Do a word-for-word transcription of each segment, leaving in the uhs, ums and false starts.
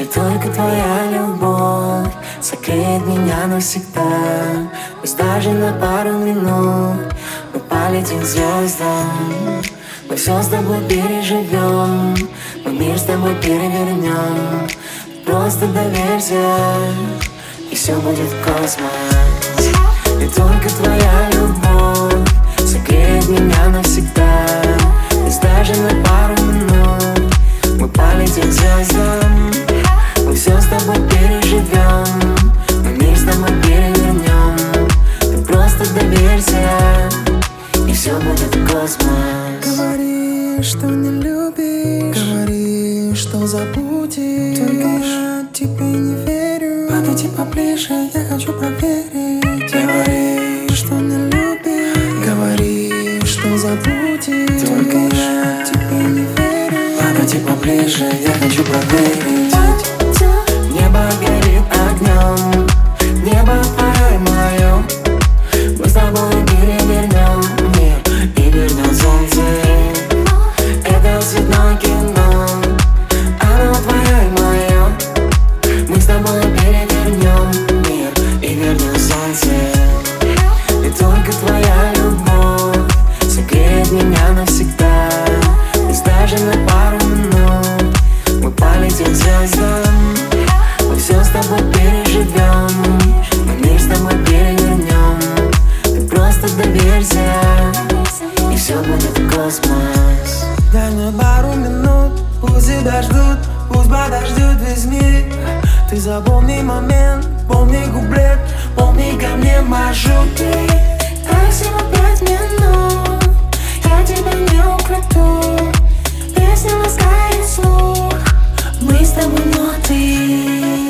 И только твоя любовь согреет меня навсегда. Пусть даже на пару минут мы полетим к звездам. Мы все с тобой переживем, мы мир с тобой перевернем. Просто доверься, и все будет космос. И только твоя любовь согреет меня навсегда. Пусть даже на пару минут мы полетим к звездам. Мы все с тобой переживем, мы мир с тобой перевернем. Ты просто доверься, и все будет космос. Говори, что не любишь, говори, что забудешь. Только я тебе не верю. Подойди поближе, я хочу проверить. Говори, что не любишь, говори, что забудешь. Только я тебе не верю. Подойди поближе, я хочу проверить. Небо горит огнем, небо твое и мое. Мы с тобой перевернем мир и вернем солнце. Это цветное кино, оно твое и мое. Мы с тобой перевернем мир и вернем солнце. И только твоя любовь согреет меня навсегда. Пусть даже на пару минут мы полетим к звездам. Мы все с тобой переживем, мы мир с тобой перевернем. Ты просто доверься, и все будет космос. Дай мне пару минут, пусть тебя ждут, пусть подождет весь мир. Ты запомни момент, помни куплет, помни ко мне маршрут. Дай всего пять минут, я тебя не украду. Песня ласкает слух, мы с тобой ноты.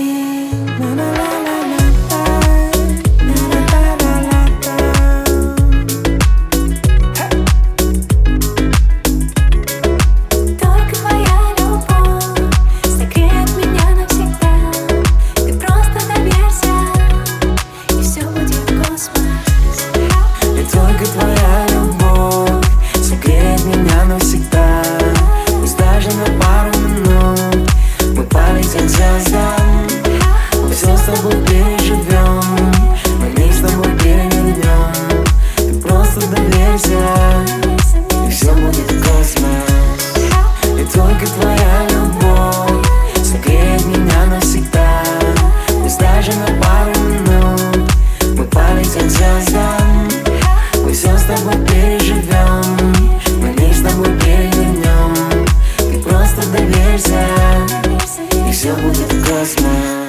Только твоя любовь согреет меня навсегда. Ты просто доверься, и все будет космос. И только твоя любовь согреет меня навсегда. Пусть даже на пару минут мы полетим к звездам. Мы все с тобой переживем, мы мир с тобой перевернем. Ты просто доверься, и все будет космос. И только твоя любовь согреет меня навсегда. Пусть даже на пару минут мы полетим к звездам. Мы все с тобой переживем, мы мир с тобой перевернем. Ты просто доверься, и все будет космос.